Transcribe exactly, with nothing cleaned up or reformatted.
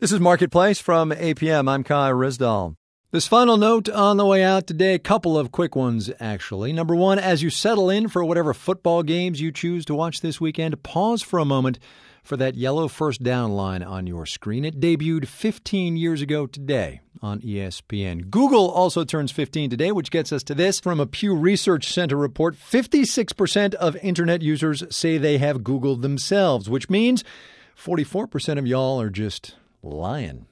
This is Marketplace from A P M. I'm Kai Rizdal. This final note on the way out today, a couple of quick ones, actually. Number one, as you settle in for whatever football games you choose to watch this weekend, pause for a moment for that yellow first down line on your screen. It debuted fifteen years ago today on E S P N. Google also turns fifteen today, which gets us to this. From a Pew Research Center report, fifty-six percent of Internet users say they have Googled themselves, which means forty-four percent of y'all are just lying.